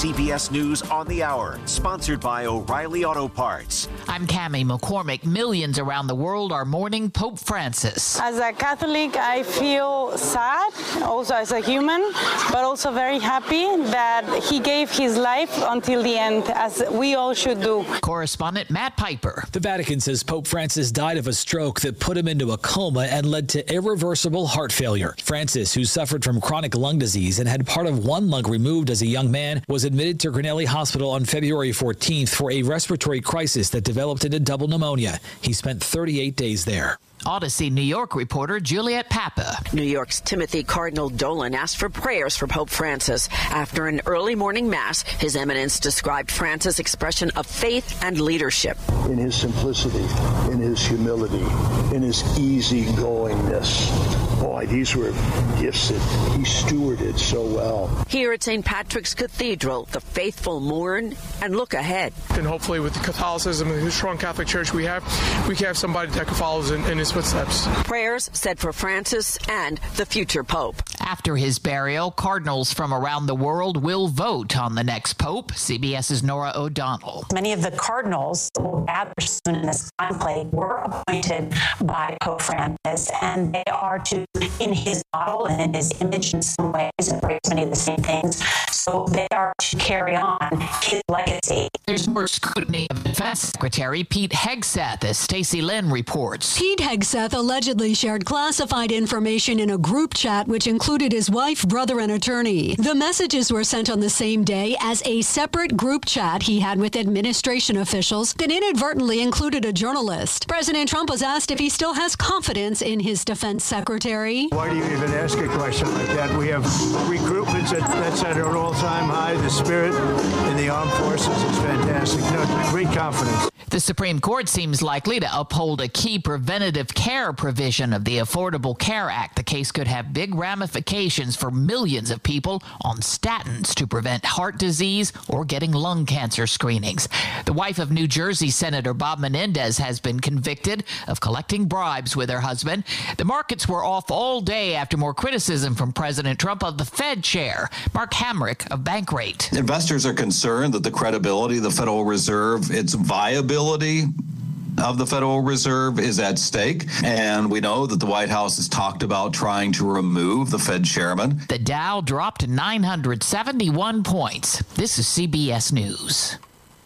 CBS News on the Hour, sponsored by O'Reilly Auto Parts. I'm Cammie McCormick. Millions around the world are mourning Pope Francis. As a Catholic, I feel sad, also as a human, but also very happy that he gave his life until the end, as we all should do. Correspondent Matt Piper. The Vatican says Pope Francis died of a stroke that put him into a coma and led to irreversible heart failure. Francis, who suffered from chronic lung disease and had part of one lung removed as a young man, was admitted to Grinnelli Hospital on February 14th for a respiratory crisis that developed into double pneumonia. He spent 38 days there. Odyssey New York reporter Juliet Papa. New York's Timothy Cardinal Dolan asked for prayers for Pope Francis. After an early morning mass, His Eminence described Francis' expression of faith and leadership. In his simplicity, in his humility, in his easygoingness. Boy, these were gifts that he stewarded so well. Here at St. Patrick's Cathedral, the faithful mourn and look ahead. And hopefully with the Catholicism and the strong Catholic Church we can have somebody that follows in his footsteps. Prayers said for Francis and the future Pope. After his burial, cardinals from around the world will vote on the next Pope. CBS's Nora O'Donnell. Many of the cardinals who will gather soon in this conclave were appointed by Pope Francis, and they are to, in his model and in his image in some ways, embrace many of the same things. So they are to carry on his legacy. There's more scrutiny of Defense Secretary Pete Hegseth, as Stacey Lynn reports. Pete Hegseth allegedly shared classified information in a group chat which included his wife, brother, and attorney. The messages were sent on the same day as a separate group chat he had with administration officials that inadvertently included a journalist. President Trump was asked if he still has confidence in his defense secretary. Why do you even ask a question like that? We have recruitments that's at an all-time high. The spirit in the armed forces is fantastic. No, great confidence. The Supreme Court seems likely to uphold a key preventative care provision of the Affordable Care Act. The case could have big ramifications for millions of people on statins to prevent heart disease or getting lung cancer screenings. The wife of New Jersey Senator Bob Menendez has been convicted of collecting bribes with her husband. The markets were off all day after more criticism from President Trump of the Fed chair. Mark Hamrick of Bankrate. Investors are concerned that the credibility of the Federal Reserve, its viability of the Federal Reserve is at stake. And we know that the White House has talked about trying to remove the Fed chairman. The Dow dropped to 971 points. This is CBS News.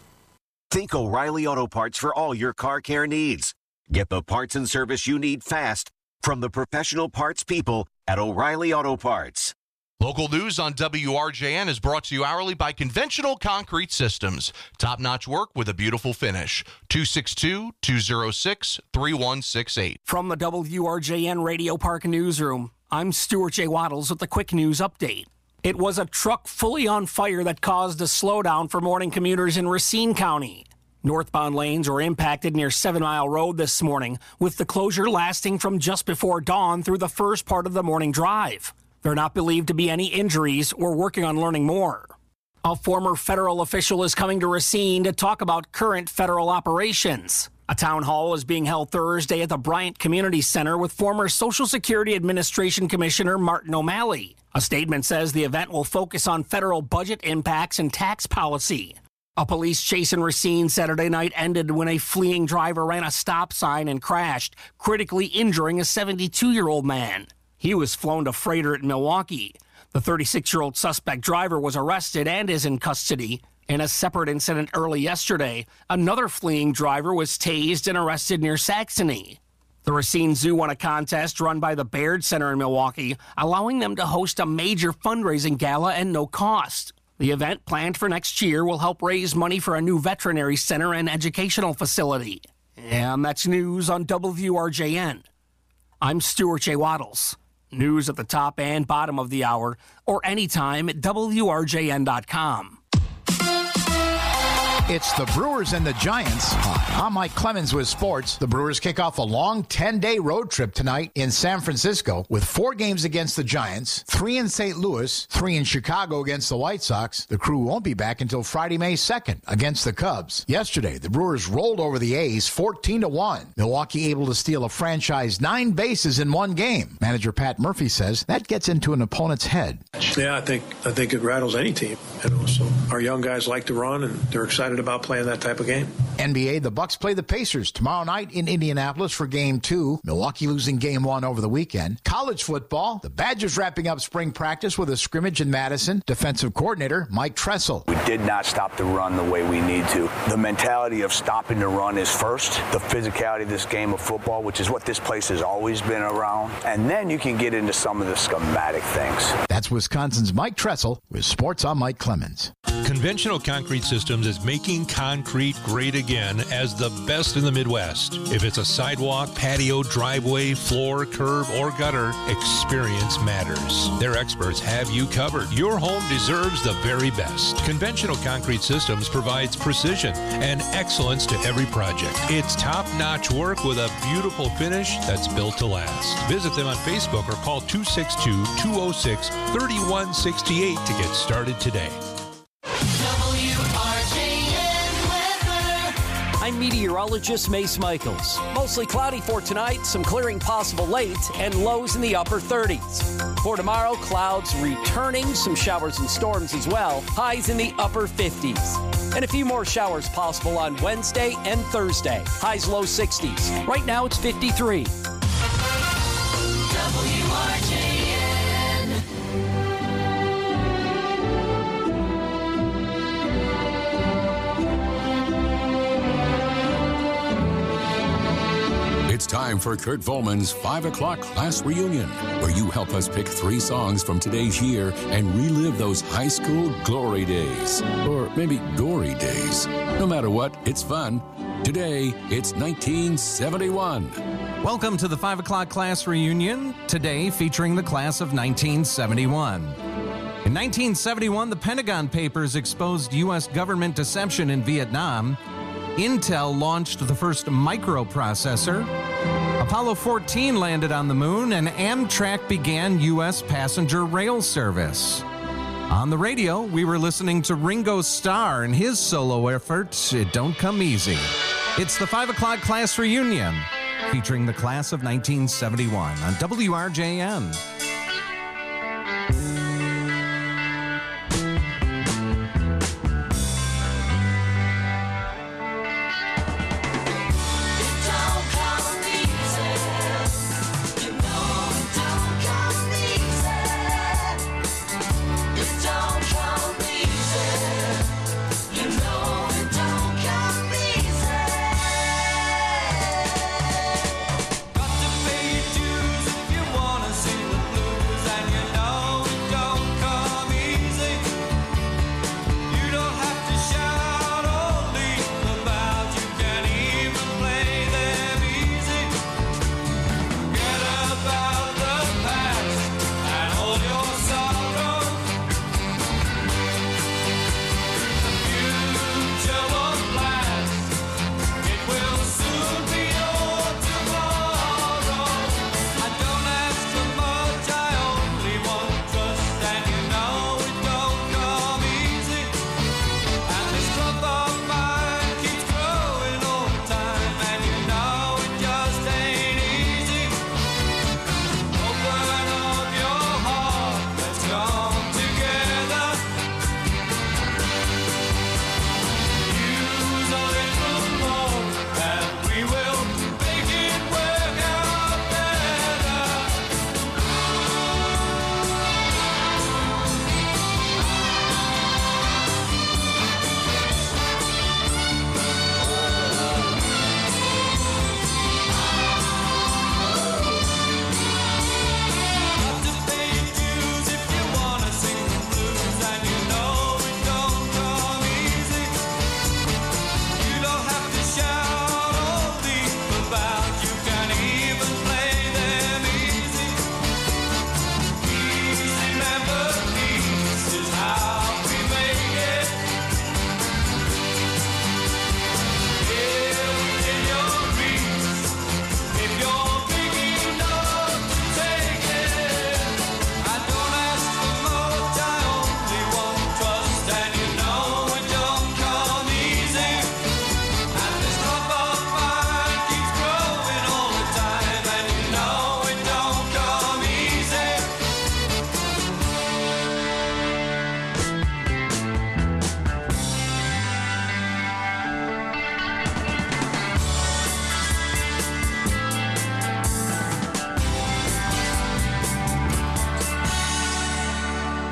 Think O'Reilly Auto Parts for all your car care needs. Get the parts and service you need fast from the professional parts people at O'Reilly Auto Parts. Local news on WRJN is brought to you hourly by Conventional Concrete Systems. Top-notch work with a beautiful finish. 262-206-3168. From the WRJN Radio Park Newsroom, I'm Stuart J. Waddles with the Quick News Update. It was a truck fully on fire that caused a slowdown for morning commuters in Racine County. Northbound lanes were impacted near 7 Mile Road this morning, with the closure lasting from just before dawn through the first part of the morning drive. There are not believed to be any injuries. We're working on learning more. A former federal official is coming to Racine to talk about current federal operations. A town hall is being held Thursday at the Bryant Community Center with former Social Security Administration Commissioner Martin O'Malley. A statement says the event will focus on federal budget impacts and tax policy. A police chase in Racine Saturday night ended when a fleeing driver ran a stop sign and crashed, critically injuring a 72-year-old man. He was flown to Freighter at Milwaukee. The 36-year-old suspect driver was arrested and is in custody. In a separate incident early yesterday, another fleeing driver was tased and arrested near Saxony. The Racine Zoo won a contest run by the Baird Center in Milwaukee, allowing them to host a major fundraising gala at no cost. The event, planned for next year, will help raise money for a new veterinary center and educational facility. And that's news on WRJN. I'm Stuart J. Waddles. News at the top and bottom of the hour, or anytime at WRJN.com. It's the Brewers and the Giants. Hi, I'm Mike Clemens with sports. The Brewers kick off a long 10-day road trip tonight in San Francisco with 4 games against the Giants, 3 in St. Louis, 3 in Chicago against the White Sox. The crew won't be back until Friday, May 2nd against the Cubs. Yesterday, the Brewers rolled over the A's 14-1. Milwaukee able to steal a franchise 9 bases in one game. Manager Pat Murphy says that gets into an opponent's head. Yeah, I think it rattles any team. So our young guys like to run, and they're excited about playing that type of game. NBA, the Bucks play the Pacers tomorrow night in Indianapolis for Game 2. Milwaukee losing Game 1 over the weekend. College football, the Badgers wrapping up spring practice with a scrimmage in Madison. Defensive coordinator Mike Tressel. We did not stop the run the way we need to. The mentality of stopping the run is first. The physicality of this game of football, which is what this place has always been around. And then you can get into some of the schematic things. That's Wisconsin's Mike Tressel with Sports on Mike Clemens. Conventional Concrete Systems is making concrete great again as the best in the Midwest. If it's a sidewalk, patio, driveway, floor, curb, or gutter, experience matters. Their experts have you covered. Your home deserves the very best. Conventional Concrete Systems provides precision and excellence to every project. It's top-notch work with a beautiful finish that's built to last. Visit them on Facebook or call 262-206-3168 to get started today. I'm meteorologist Mace Michaels. Mostly cloudy for tonight, some clearing possible late, and lows in the upper 30s. For tomorrow, clouds returning, some showers and storms as well, highs in the upper 50s. And a few more showers possible on Wednesday and Thursday, highs low 60s. Right now it's 53. It's time for Kurt Volman's 5 o'clock class reunion, where you help us pick 3 songs from today's year and relive those high school glory days. Or maybe gory days. No matter what, it's fun. Today, it's 1971. Welcome to the 5 o'clock class reunion, today featuring the class of 1971. In 1971, the Pentagon Papers exposed U.S. government deception in Vietnam. Intel launched the first microprocessor. Apollo 14 landed on the moon, and Amtrak began U.S. passenger rail service. On the radio, we were listening to Ringo Starr and his solo effort, It Don't Come Easy. It's the 5 o'clock class reunion, featuring the class of 1971 on WRJN. Got to pay your dues if you wanna see the blues.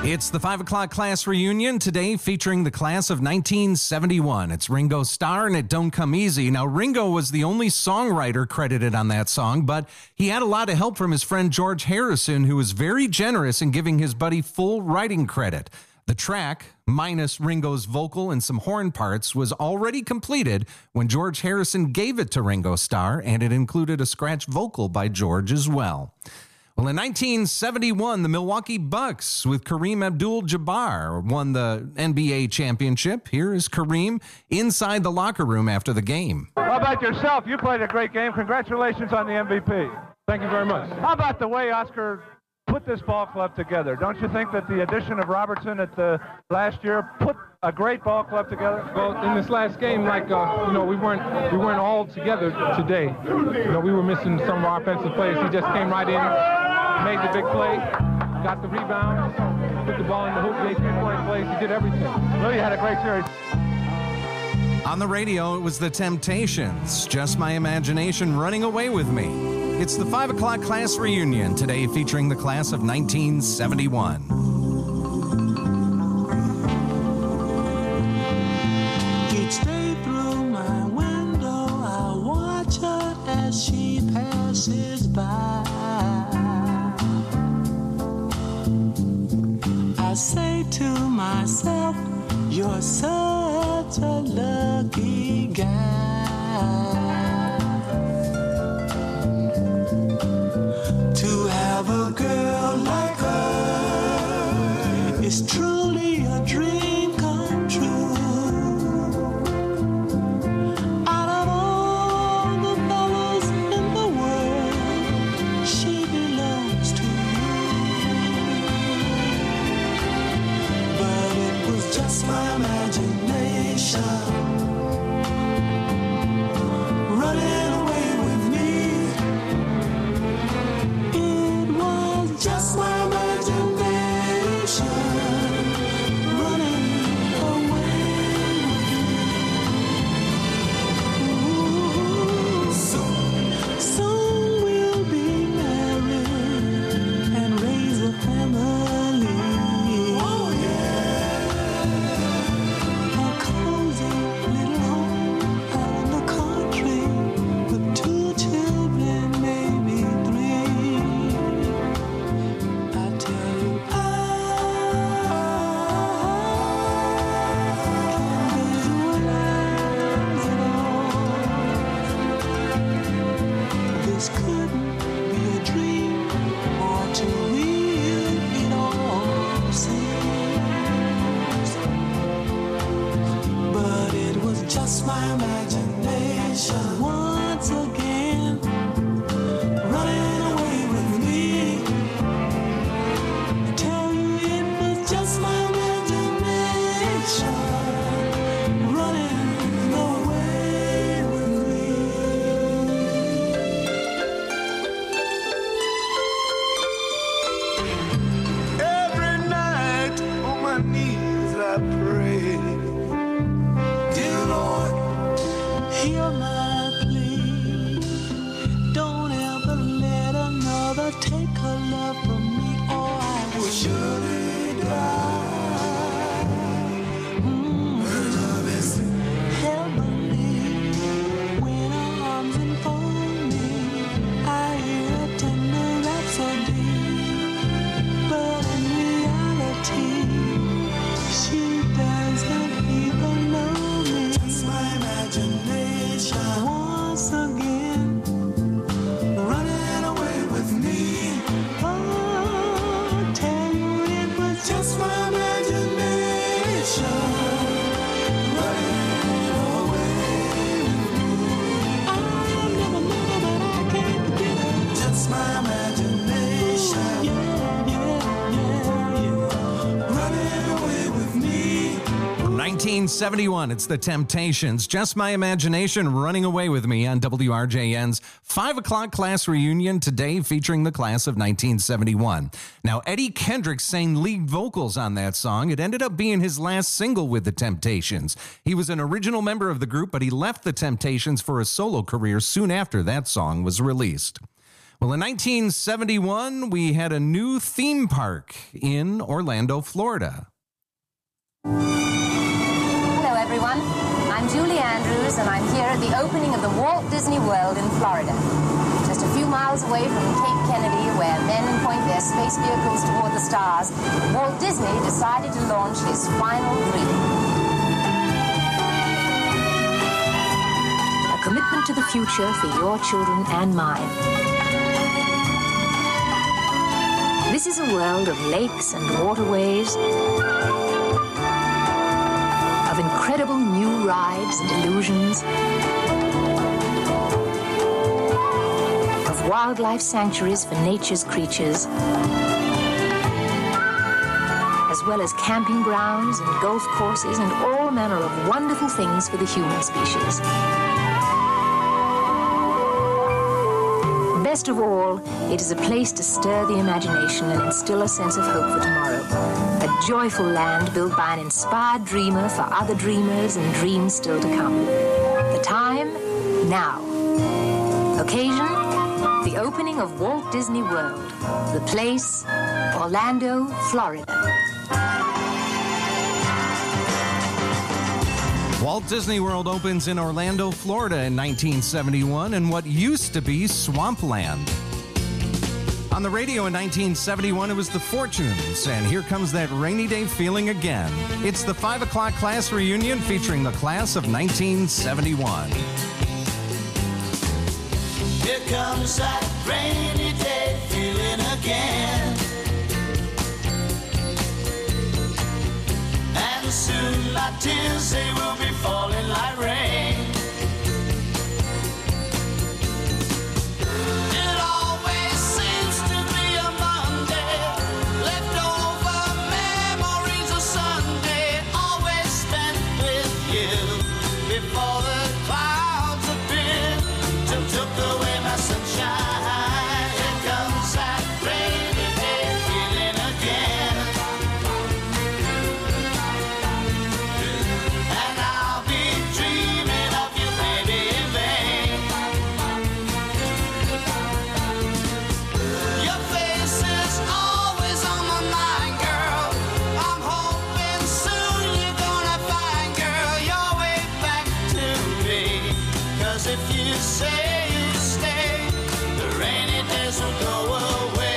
It's the 5 o'clock class reunion today featuring the class of 1971. It's Ringo Starr and It Don't Come Easy. Now, Ringo was the only songwriter credited on that song, but he had a lot of help from his friend George Harrison, who was very generous in giving his buddy full writing credit. The track, minus Ringo's vocal and some horn parts, was already completed when George Harrison gave it to Ringo Starr, and it included a scratch vocal by George as well. Well, in 1971, the Milwaukee Bucks with Kareem Abdul-Jabbar won the NBA championship. Here is Kareem inside the locker room after the game. How about yourself? You played a great game. Congratulations on the MVP. Thank you very much. How about the way Oscar put this ball club together? Don't you think that the addition of Robertson at the last year put a great ball club together? Well, in this last game, we weren't all together today. We were missing some of our offensive plays. He just came right in, made the big play, got the rebound, put the ball in the hoop, gave 3-point plays. He did everything. Really had a great series. On the radio, it was the Temptations, Just My Imagination Running Away With Me. It's the 5 o'clock class reunion today featuring the class of 1971. Each day through my window, I watch her as she passes by. I say to myself, you're such a lucky guy. To have a girl like her is truly a dream come true. Out of all the fellas in the world, she belongs to you. But it was just my imagination running away with me. It was just my imagination running away with me. Soon we'll be married and raise a family. Oh yeah. A cozy little home out in the country with 2 children, maybe 3. I tell you, this couldn't be a dream or too real it all seems. But it was just my imagination once again running away with me. I tell you it was just my imagination running away with me. Every night on my knees I pray, dear Lord, hear my plea. Don't ever let another take her love from me, or I will surely die. Her love is heavenly. When her arms enfold me, I hear a tender rhapsody. But in reality, she doesn't even know me. Just my imagination once again running away with me. Oh, tell you it was just my imagination running away with me. I never knew, but I can't forget it. Just my imagination. Running away with me. From 1971, it's the Temptations, Just My Imagination Running Away With Me on WRJN's 5 o'clock class reunion today featuring the class of 1971. Now, Eddie Kendricks sang lead vocals on that song. It ended up being his last single with the Temptations. He was an original member of the group, but he left the Temptations for a solo career soon after that song was released. Well, in 1971, we had a new theme park in Orlando, Florida. Hello, everyone. I'm Julie Andrews, and I'm here at the opening of the Walt Disney World in Florida. Just a few miles away from Cape Kennedy, where men point their space vehicles toward the stars, Walt Disney decided to launch his final dream. A commitment to the future for your children and mine. This is a world of lakes and waterways, of incredible new rides and illusions, of wildlife sanctuaries for nature's creatures, as well as camping grounds and golf courses and all manner of wonderful things for the human species. Best of all, it is a place to stir the imagination and instill a sense of hope for tomorrow. A joyful land built by an inspired dreamer for other dreamers and dreams still to come. The time, now. Occasion, the opening of Walt Disney World. The place, Orlando, Florida. Walt Disney World opens in Orlando, Florida in 1971 in what used to be Swampland. On the radio in 1971, it was the Fortunes, and here comes that rainy day feeling again. It's the 5 o'clock class reunion featuring the class of 1971. Here comes that rainy day feeling again. And soon my tears, they will be falling like rain. It always seems to be a Monday, leftover memories of Sunday, always spent with you before the clouds appeared, took away my sunshine. Here comes that rainy day feeling again. And I'll be dreaming of you, baby, in vain. Your face is always on my mind, girl. I'm hoping soon you're gonna find, girl, your way back to me. 'Cause if you say you stay, the rainy days will go away.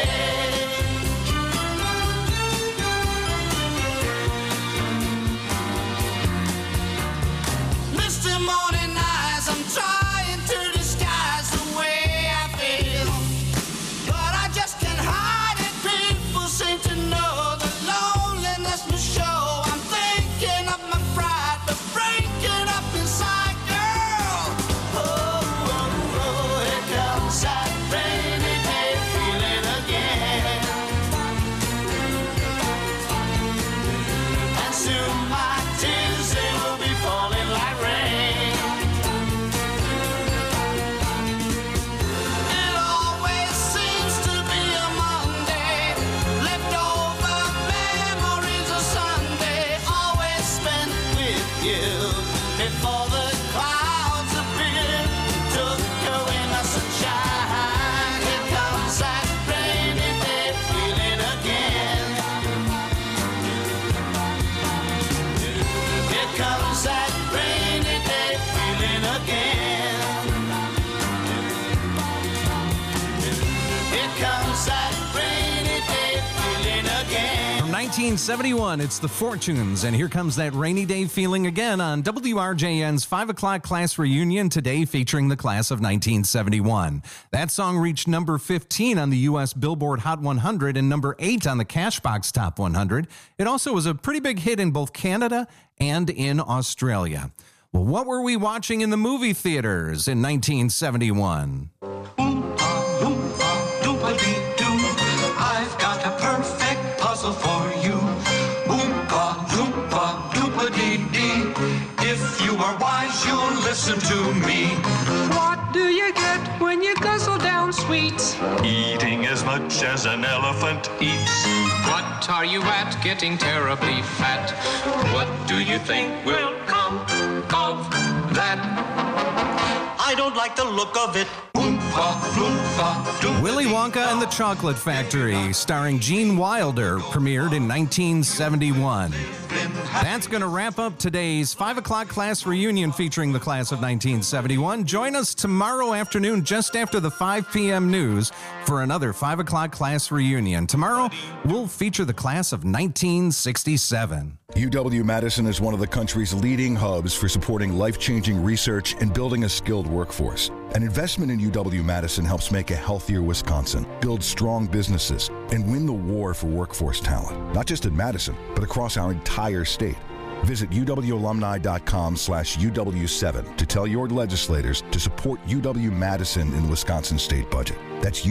Misty morning eyes, I'm trying to disguise the way I feel, but I just can't hide it. People seem to know the loneliness must show. I'm thinking of my pride, but breaking up inside, girl. Oh, here comes that rainy day feeling again. And soon my tears, they will be falling like rain. It always seems to be a Monday, leftover memories of Sunday, always spent with you before the clouds appeared, took away my sunshine. Here comes that rainy day feeling again. Here comes that rainy day feeling again. Here comes that rainy day feeling again. From 1971, it's the Fortunes, and here comes that rainy day feeling again on WRJN's 5 o'clock class reunion today featuring the class of 1971. That song reached number 15 on the U.S. Billboard Hot 100 and number 8 on the Cashbox Top 100. It also was a pretty big hit in both Canada and in Australia. Well, what were we watching in the movie theaters in 1971? I've got a perfect puzzle for you. Oompa, loompa, doopa-dee-dee. If you are wise, you'll listen to me. What do you get when you guzzle down sweets? Eating as much as an elephant eats. What are you at? Getting terribly fat. What do you think will come of that? I don't like the look of it. Oompa, Willy Wonka and the Chocolate Factory, starring Gene Wilder, premiered in 1971. That's going to wrap up today's 5 o'clock class reunion featuring the class of 1971. Join us tomorrow afternoon just after the 5 p.m. news for another 5 o'clock class reunion. Tomorrow, we'll feature the class of 1967. UW-Madison is one of the country's leading hubs for supporting life-changing research and building a skilled workforce. An investment in UW-Madison helps make a healthier Wisconsin, build strong businesses, and win the war for workforce talent, not just in Madison, but across our entire state. Visit uwalumni.com/UW7 to tell your legislators to support UW-Madison in the Wisconsin state budget. That's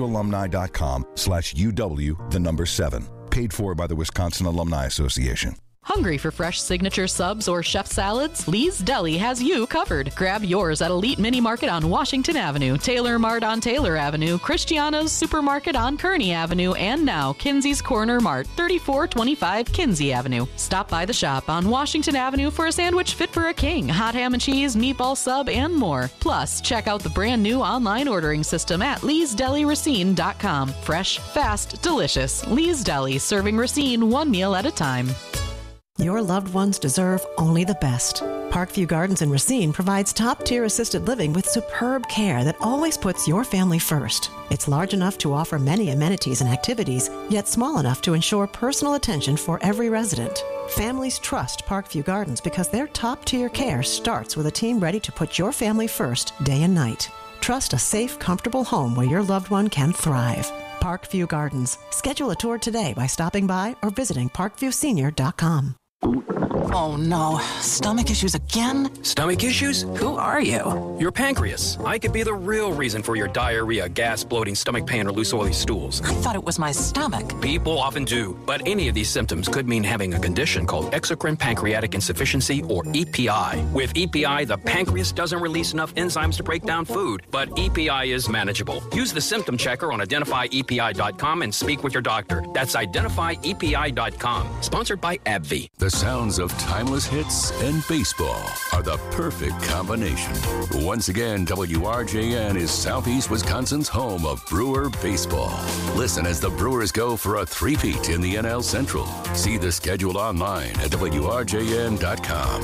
uwalumni.com/UW7. Paid for by the Wisconsin Alumni Association. Hungry for fresh signature subs or chef salads? Lee's Deli has you covered. Grab yours at Elite Mini Market on Washington Avenue, Taylor Mart on Taylor Avenue, Christiana's Supermarket on Kearney Avenue, and now Kinsey's Corner Mart, 3425 Kinsey Avenue. Stop by the shop on Washington Avenue for a sandwich fit for a king, hot ham and cheese, meatball sub, and more. Plus, check out the brand new online ordering system at leesdeliracine.com. Fresh, fast, delicious. Lee's Deli, serving Racine one meal at a time. Your loved ones deserve only the best. Parkview Gardens in Racine provides top-tier assisted living with superb care that always puts your family first. It's large enough to offer many amenities and activities, yet small enough to ensure personal attention for every resident. Families trust Parkview Gardens because their top-tier care starts with a team ready to put your family first day and night. Trust a safe, comfortable home where your loved one can thrive. Parkview Gardens. Schedule a tour today by stopping by or visiting parkviewsenior.com. Oh no, stomach issues again? Stomach issues? Who are you? Your pancreas. I could be the real reason for your diarrhea, gas, bloating, stomach pain, or loose oily stools. I thought it was my stomach. People often do, but any of these symptoms could mean having a condition called exocrine pancreatic insufficiency, or EPI. With EPI, the pancreas doesn't release enough enzymes to break down food, but EPI is manageable. Use the symptom checker on identifyepi.com and speak with your doctor. That's identifyepi.com. Sponsored by AbbVie. The sounds of timeless hits and baseball are the perfect combination. Once again, WRJN is Southeast Wisconsin's home of Brewer baseball. Listen as the Brewers go for a three-peat in the NL Central. See the schedule online at WRJN.com.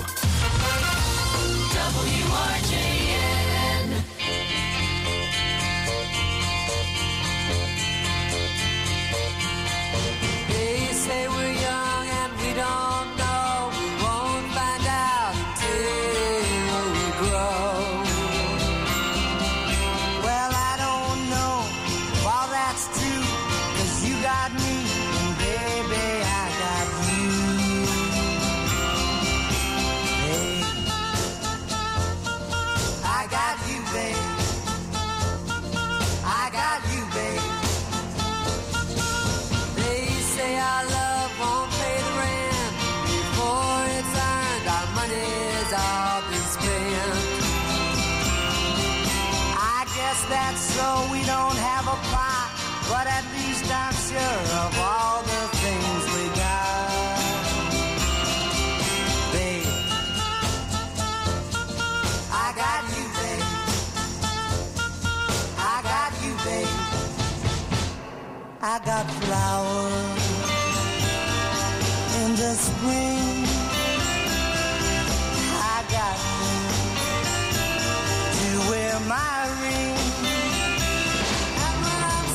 WRJN. They say we're young and we don't know. We won't find out until we grow. Well, I don't know if all that's true, 'cause you got me and baby, I got you. Hey, I got you, babe. I got you, babe. They say our love won't pay the rent before it's earned. Our money's all been spent. I guess that's so we don't have a plot, but at least I'm sure of all the things we got. Babe, I got you, babe. I got you, babe. I got flowers in the spring. I got you to wear my ring. And when I'm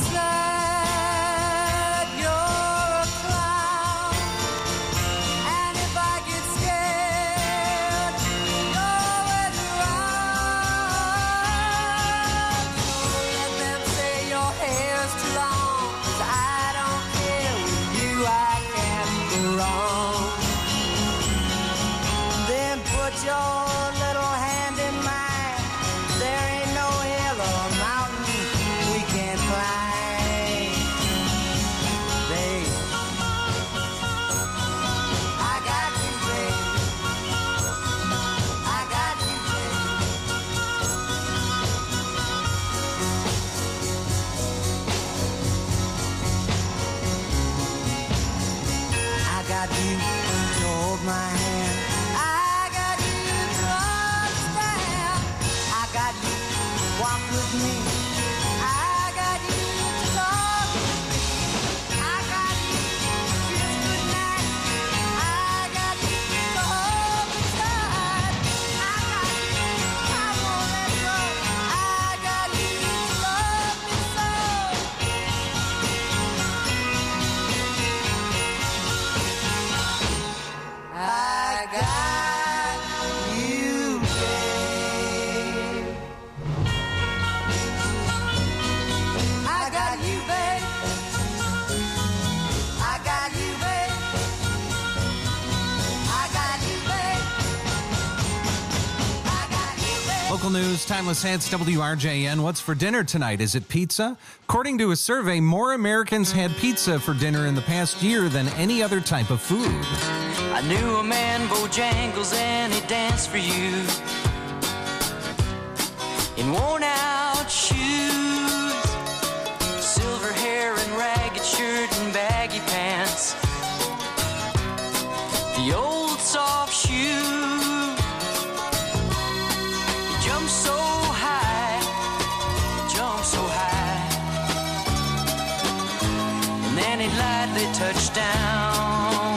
sad, you're a clown. And if I get scared, you're always around. So let them say your hair's too long, 'cause I don't care. With you I can't go wrong. Then put your little hand in mine. There ain't no hill or mountain we can't climb. Babe, I got you, babe. I got you, babe. I got you to hold my hand. I got you to understand. I got you to walk with me Local news, timeless hits, WRJN. What's for dinner tonight? Is it pizza? According to a survey, more Americans had pizza for dinner in the past year than any other type of food. I knew a man, Bojangles, and he danced for you in worn-out shoes, silver hair and ragged shirt and baggy pants, the old soft shoe. He jumped so high, and then he lightly touched down.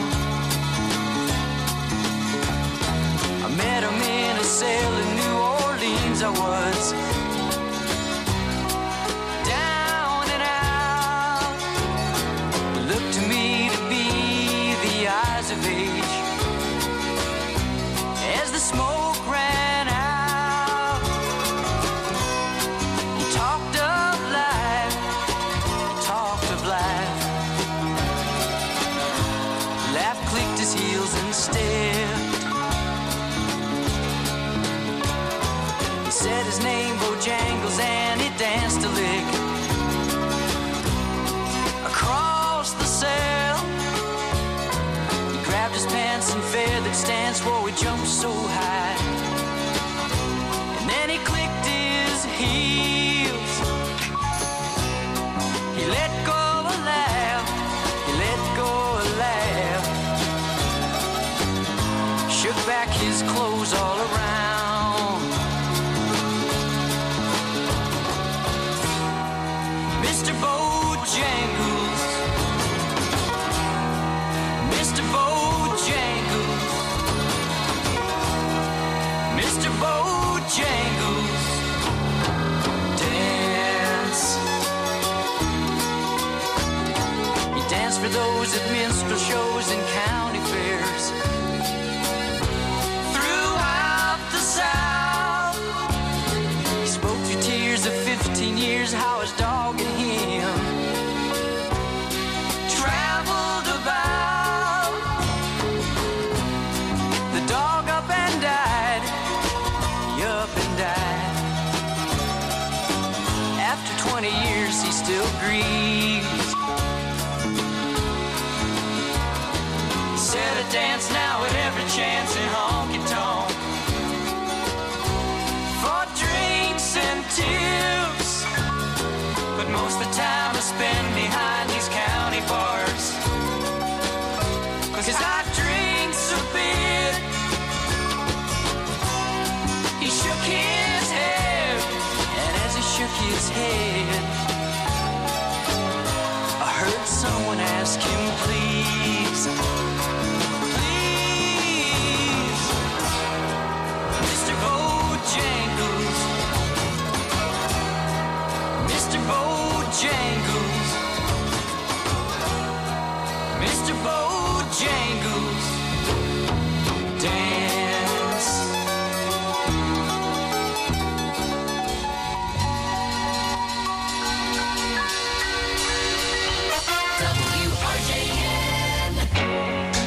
I met him in a cell in New Orleans. I was down and out. It looked to me to be the eyes of age as the smoke ran out. He talked of life, laugh clicked his heels and stepped. He said his name, Bojangles, and he danced a lick across the cell. He grabbed his pants and feathered stance, whoa, he jumped so high. And then he clicked his heels. He let go a laugh, he let go a laugh. Shook back his clothes all around. Mr. Bojangles, Mr. Bojangles, Mr. Bojangles, dance. He danced for those at minstrel shows and county fairs throughout the South. He spoke through tears of 15 years, how his dog and him traveled about. The dog up and died, he up and died. After 20 years he still grieves. He said I dance now at every chance in honky-tonk for drinks and tips, but most of the time I spend behind these county bars, 'cause I drinks a bit. He shook his head, and as he shook his head, I heard someone ask him, please, please, Mr. Bojangles, Mr. Bojangles, Mr. Bojangles, dance. WRJN.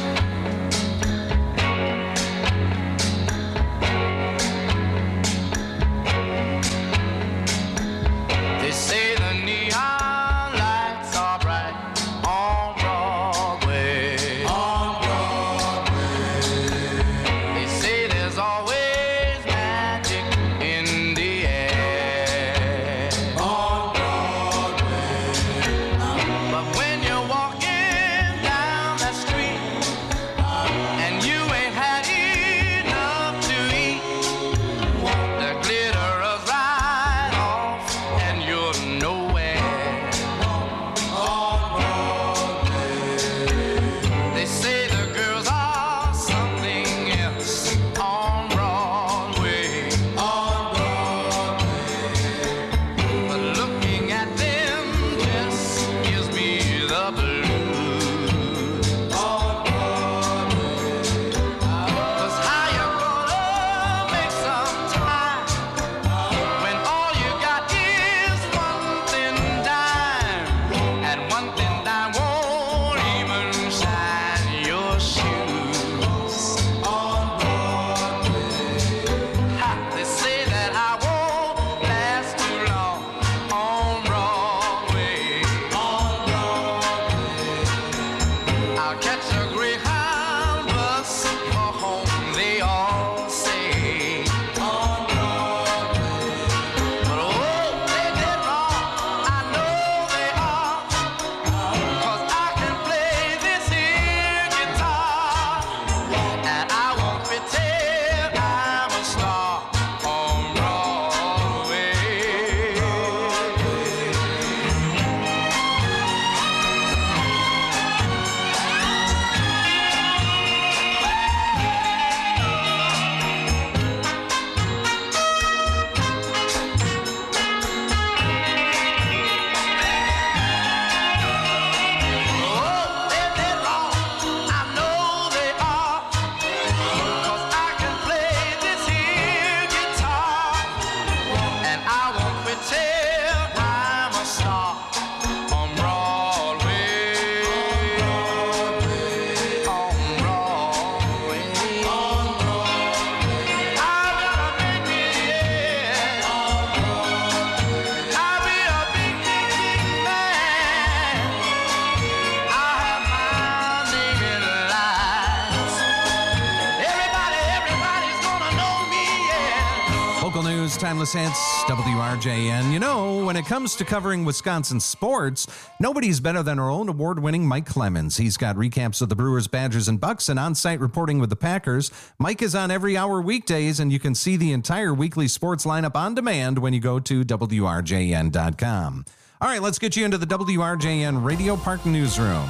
Local news, timeless hits, WRJN. You know, when it comes to covering Wisconsin sports, nobody's better than our own award-winning Mike Clemens. He's got recaps of the Brewers, Badgers, and Bucks and on-site reporting with the Packers. Mike is on every hour weekdays, and you can see the entire weekly sports lineup on demand when you go to WRJN.com. All right, let's get you into the WRJN Radio Park Newsroom.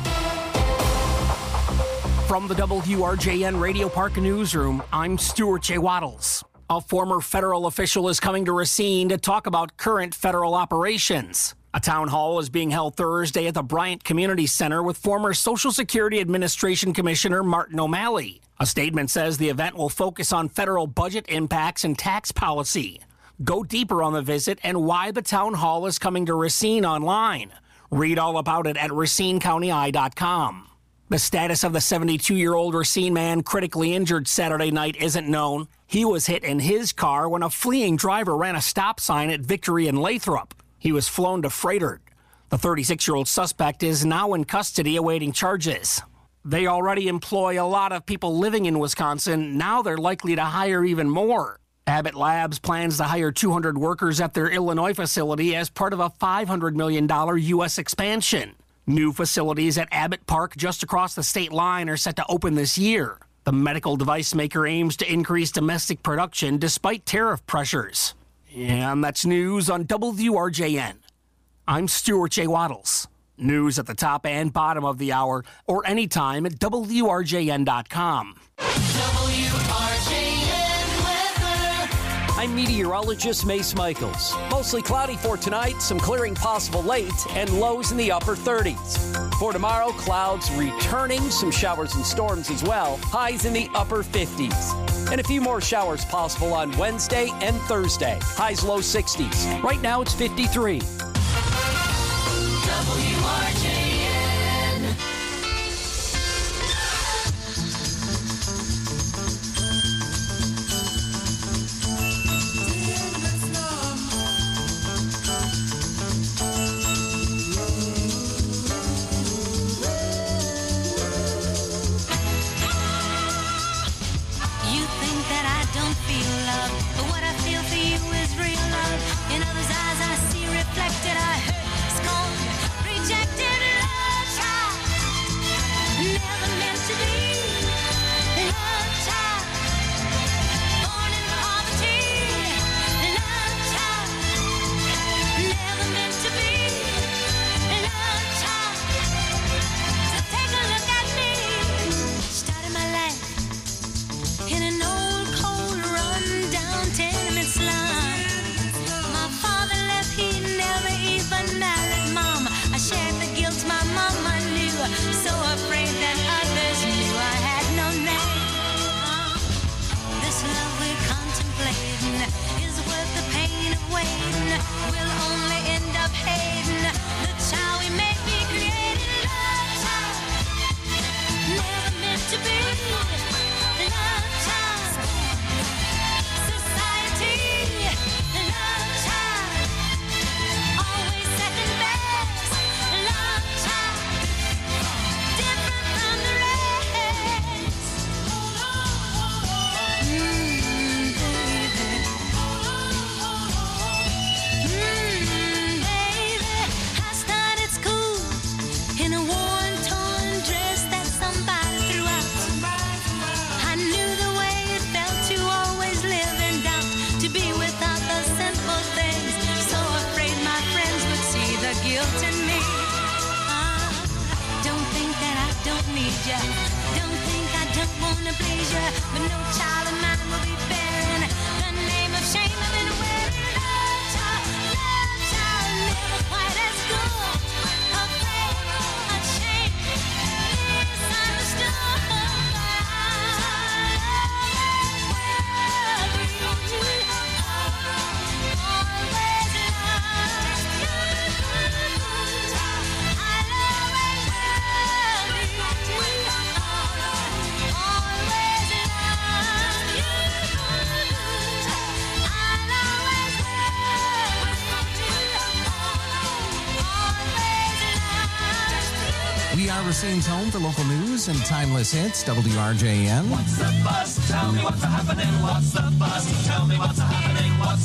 From the WRJN Radio Park Newsroom, I'm Stuart J. Waddles. A former federal official is coming to Racine to talk about current federal operations. A town hall is being held Thursday at the Bryant Community Center with former Social Security Administration Commissioner Martin O'Malley. A statement says the event will focus on federal budget impacts and tax policy. Go deeper on the visit and why the town hall is coming to Racine online. Read all about it at RacineCountyEye.com. The status of the 72-year-old Racine man critically injured Saturday night isn't known. He was hit in his car when a fleeing driver ran a stop sign at Victory and Lathrop. He was flown to Frederick. The 36-year-old suspect is now in custody awaiting charges. They already employ a lot of people living in Wisconsin. Now they're likely to hire even more. Abbott Labs plans to hire 200 workers at their Illinois facility as part of a $500 million U.S. expansion. New facilities at Abbott Park just across the state line are set to open this year. The medical device maker aims to increase domestic production despite tariff pressures. And that's news on WRJN. I'm Stuart J. Waddles. News at the top and bottom of the hour or anytime at WRJN.com. I'm meteorologist Mace Michaels. Mostly cloudy for tonight, some clearing possible late, and lows in the upper 30s. For tomorrow, clouds returning, some showers and storms as well, highs in the upper 50s. And a few more showers possible on Wednesday and Thursday, highs low 60s. Right now it's 53. WRJN. Racine's home for local news and timeless hits, WRJN. What's the buzz? Tell me what's happening. What's the buzz? Tell me what's happening. What's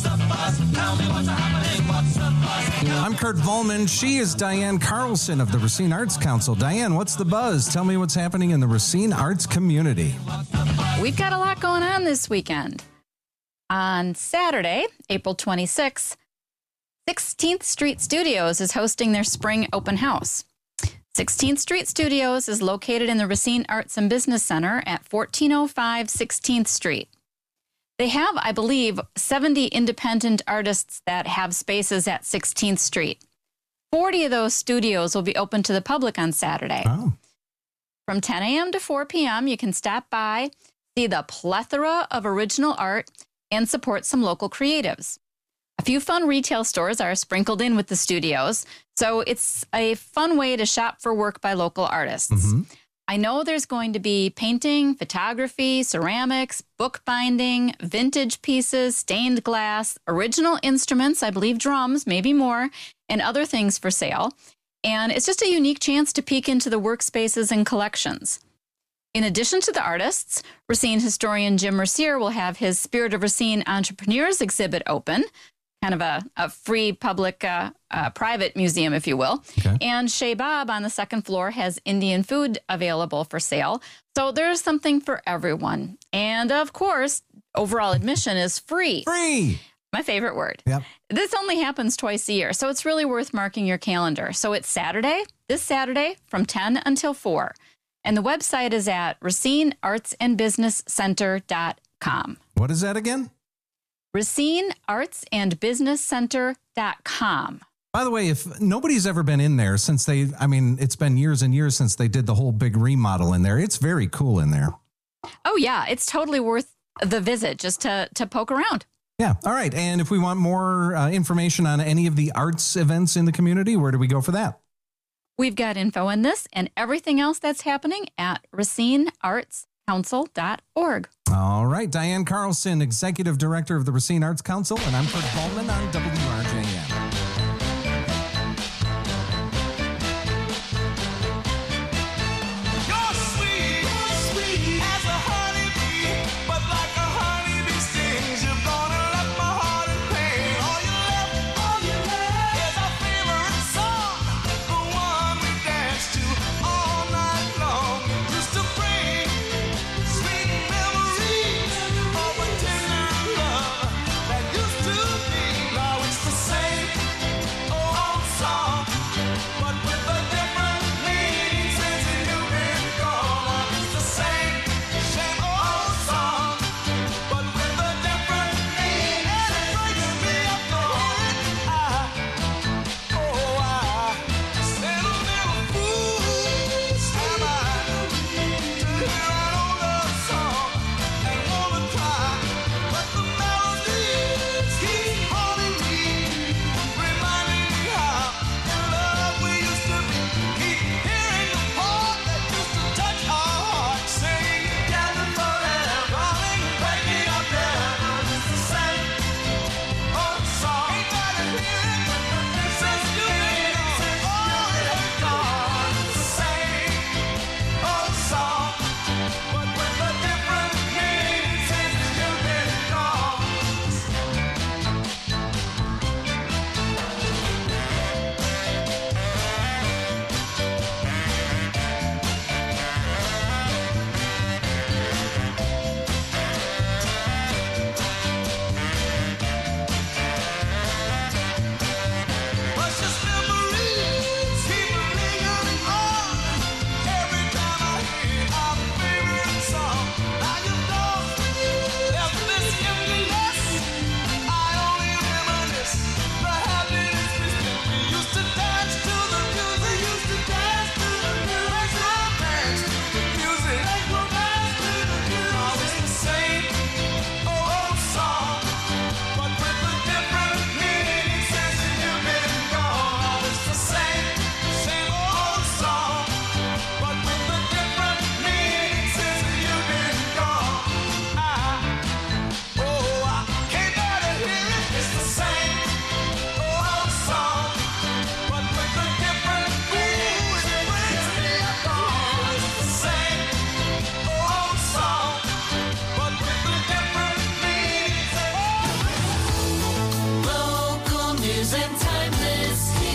I'm Kurt Volman. She is Diane Carlson of the Racine Arts Council. Diane, what's the buzz? Tell me what's happening in the Racine Arts community. We've got a lot going on this weekend. On Saturday, April 26th, 16th Street Studios is hosting their spring open house. 16th Street Studios is located in the Racine Arts and Business Center at 1405 16th Street. They have, I believe, 70 independent artists that have spaces at 16th Street. 40 of those studios will be open to the public on Saturday. Oh. From 10 a.m. to 4 p.m., you can stop by, see the plethora of original art, and support some local creatives. A few fun retail stores are sprinkled in with the studios, so it's a fun way to shop for work by local artists. Mm-hmm. I know there's going to be painting, photography, ceramics, bookbinding, vintage pieces, stained glass, original instruments, I believe drums, maybe more, and other things for sale. And it's just a unique chance to peek into the workspaces and collections. In addition to the artists, Racine historian Jim Mercier will have his Spirit of Racine Entrepreneurs exhibit open, kind of a free public, private museum, if you will. Okay. And Chez Bob on the second floor has Indian food available for sale. So there's something for everyone. And of course, overall admission is free. Free! My favorite word. Yep. This only happens twice a year, so it's really worth marking your calendar. So it's this Saturday from 10 until 4. And the website is at RacineArtsAndBusinessCenter.com. What is that again? RacineArtsAndBusinessCenter.com. By the way, if nobody's ever been in there since it's been years and years since they did the whole big remodel in there. It's very cool in there. Oh, yeah. It's totally worth the visit just to poke around. Yeah. All right. And if we want more information on any of the arts events in the community, where do we go for that? We've got info on this and everything else that's happening at RacineArtsCouncil.org. All right. Diane Carlson, Executive Director of the Racine Arts Council, and I'm Kurt Volman on WRJN. Local news and timeless hits.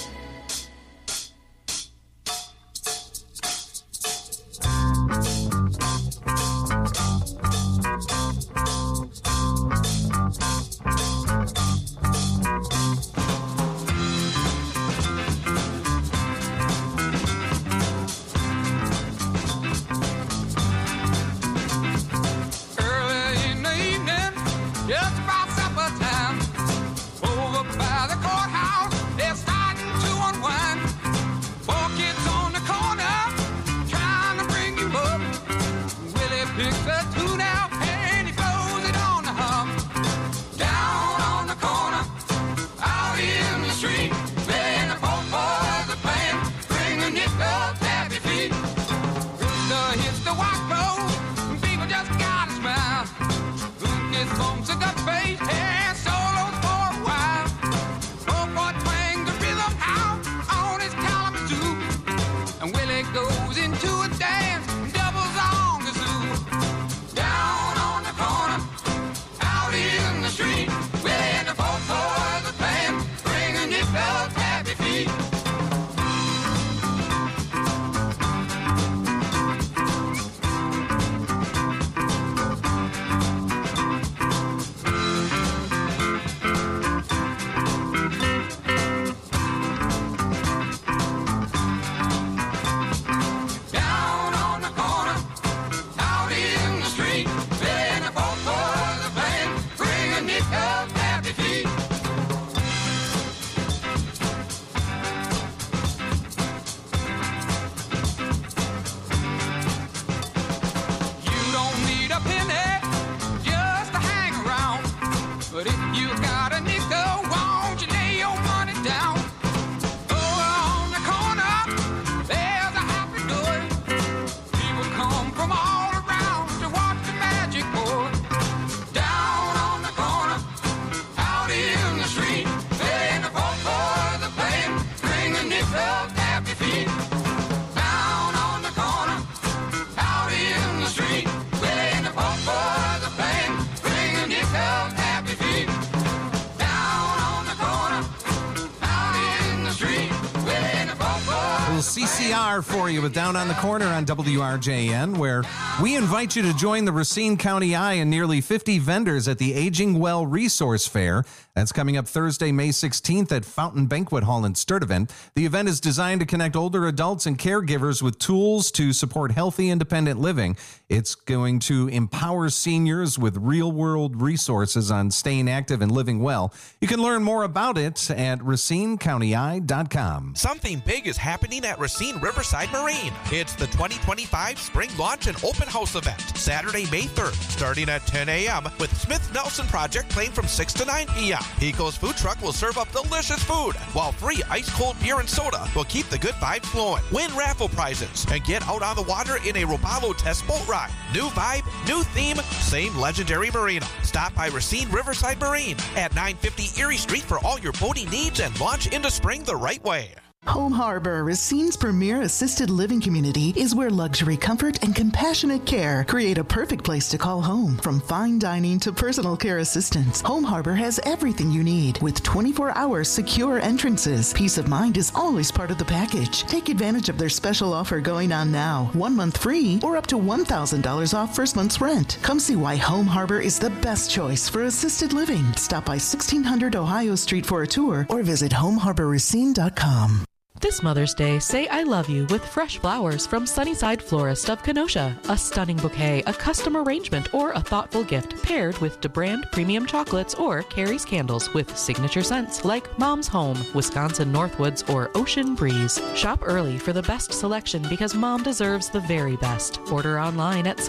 it goes into a dance, doubles on kazoo. Down on the corner, out in the street, Willie and the folks for the band, bringing it up happy feet. But if you got a nickel, won't you lay your money down? Over on the corner, there's a happy door. People come from all around to watch the magic pour. Down on the corner, out in the street, playing the folk for the band, bringing nickel happy feet. Down on the corner, out in the street, playing the folk for the band, bringing nickel happy feet. CCR for you with Down on the Corner on WRJN, where we invite you to join the Racine County Eye and nearly 50 vendors at the Aging Well Resource Fair. That's coming up Thursday, May 16th at Fountain Banquet Hall in Sturtevant. The event is designed to connect older adults and caregivers with tools to support healthy, independent living. It's going to empower seniors with real-world resources on staying active and living well. You can learn more about it at RacineCountyEye.com. Something big is happening at Racine Riverside Marine. It's the 2025 Spring Launch and Open House event, Saturday, May 3rd, starting at 10 a.m. with Smith Nelson Project playing from 6 to 9 p.m. Pico's Food Truck will serve up delicious food, while free ice-cold beer and soda will keep the good vibes flowing. Win raffle prizes and get out on the water in a Robalo test boat ride. New vibe, new theme, same legendary marina. Stop by Racine Riverside Marine at 950 Erie Street for all your boating needs and launch into spring the right way. Home Harbor, Racine's premier assisted living community, is where luxury, comfort, and compassionate care create a perfect place to call home. From fine dining to personal care assistance, Home Harbor has everything you need with 24-hour secure entrances. Peace of mind is always part of the package. Take advantage of their special offer going on now. 1 month free or up to $1,000 off first month's rent. Come see why Home Harbor is the best choice for assisted living. Stop by 1600 Ohio Street for a tour or visit homeharborracine.com. This Mother's Day, say I love you with fresh flowers from Sunnyside Florist of Kenosha. A stunning bouquet, a custom arrangement, or a thoughtful gift paired with DeBrand premium chocolates or Carrie's candles with signature scents like Mom's Home, Wisconsin Northwoods, or Ocean Breeze. Shop early for the best selection because Mom deserves the very best. Order online at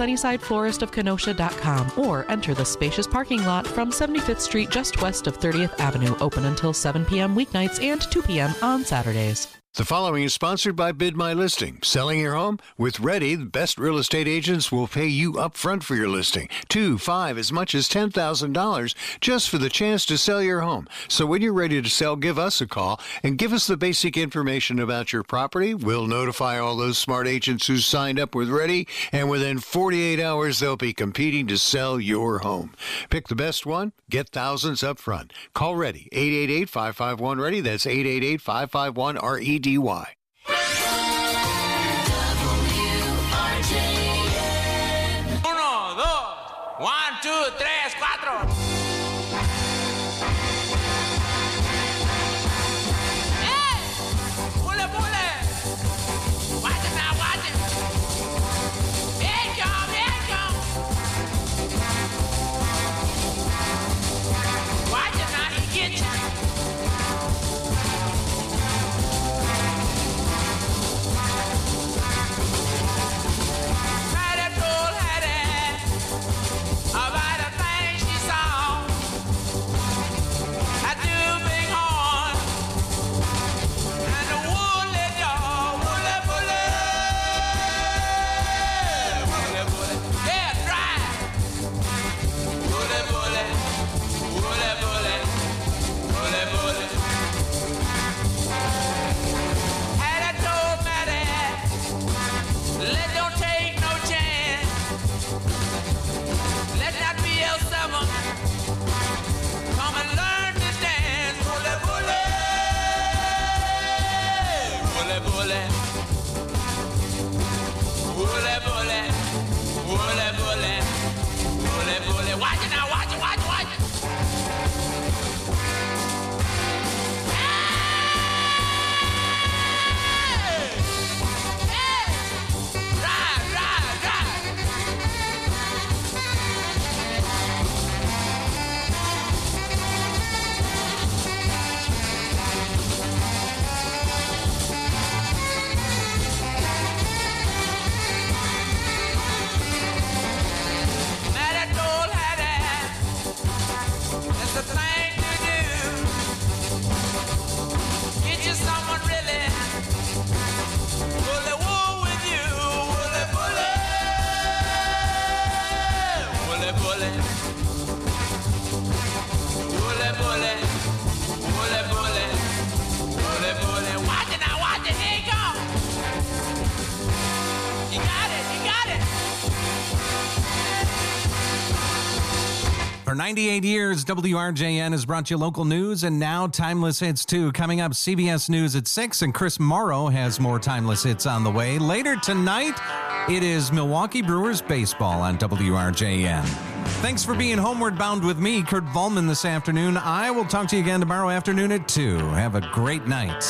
SunnysideFloristofKenosha.com or enter the spacious parking lot from 75th Street just west of 30th Avenue, open until 7 p.m. weeknights and 2 p.m. on Saturdays. The following is sponsored by Bid My Listing. Selling your home? With Ready, the best real estate agents will pay you up front for your listing. 2, 5, as much as $10,000 just for the chance to sell your home. So when you're ready to sell, give us a call and give us the basic information about your property. We'll notify all those smart agents who signed up with Ready, and within 48 hours, they'll be competing to sell your home. Pick the best one, get thousands up front. Call Ready, 888-551-READY. That's 888-551-READY. DY. 1, 2, 3, 4. About a thing she saw bully, bully. Bully, bully. Bully, bully. Bully, bully. Watch it now, watch it, watch it, watch it. For 98 years, WRJN has brought you local news and now Timeless Hits too. Coming up, CBS News at 6, and Chris Morrow has more Timeless Hits on the way. Later tonight, it is Milwaukee Brewers baseball on WRJN. Thanks for being homeward bound with me, Kurt Volman, this afternoon. I will talk to you again tomorrow afternoon at 2. Have a great night.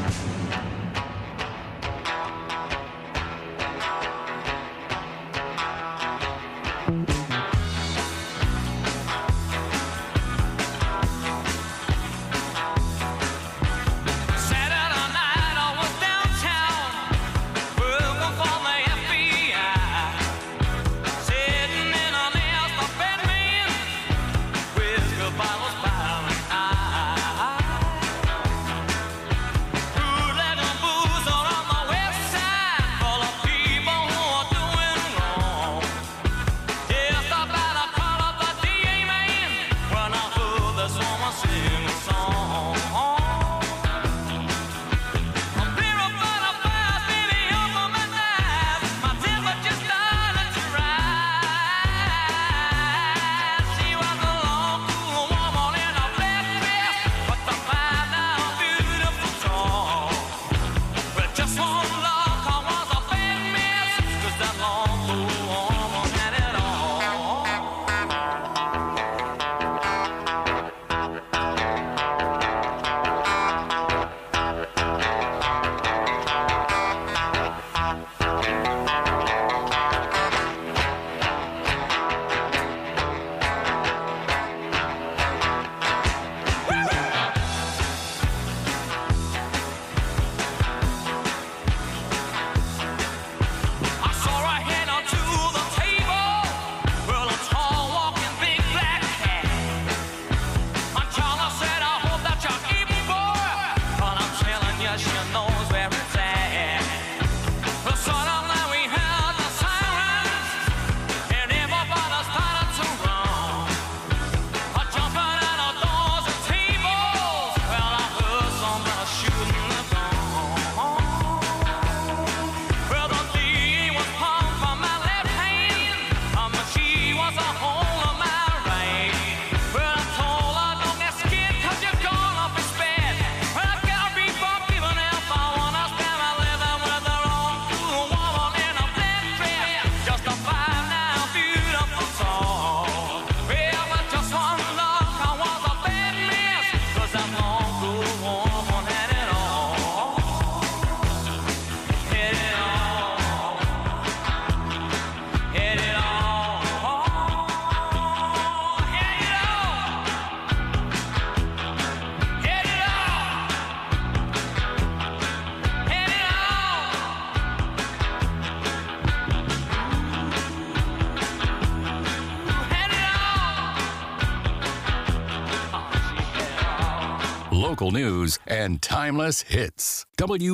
Local news and timeless hits.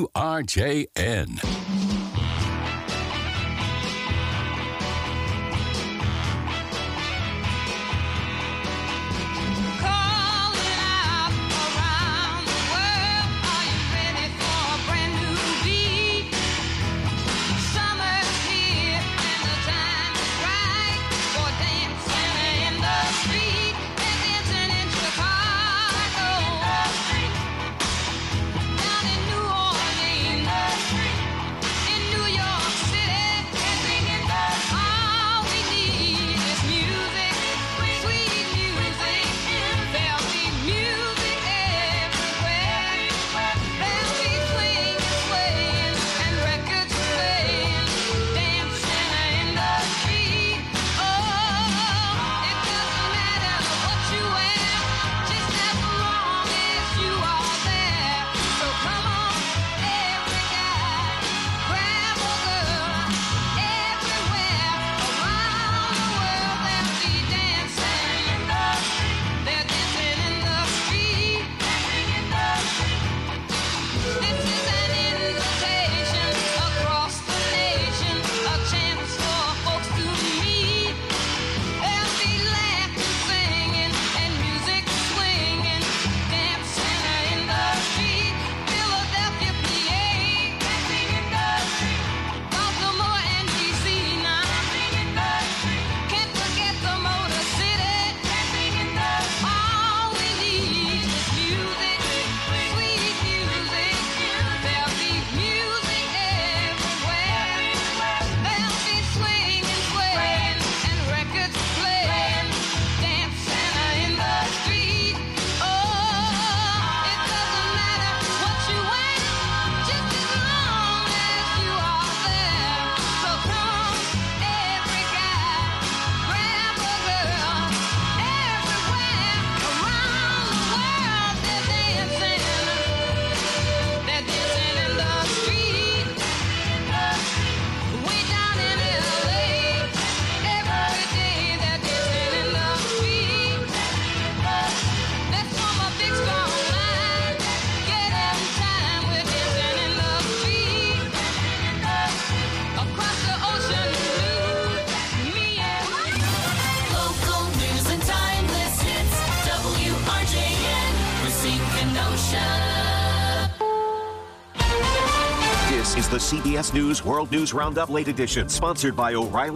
WRJN. Down in New Orleans. This is the CBS News World News Roundup Late Edition, sponsored by O'Reilly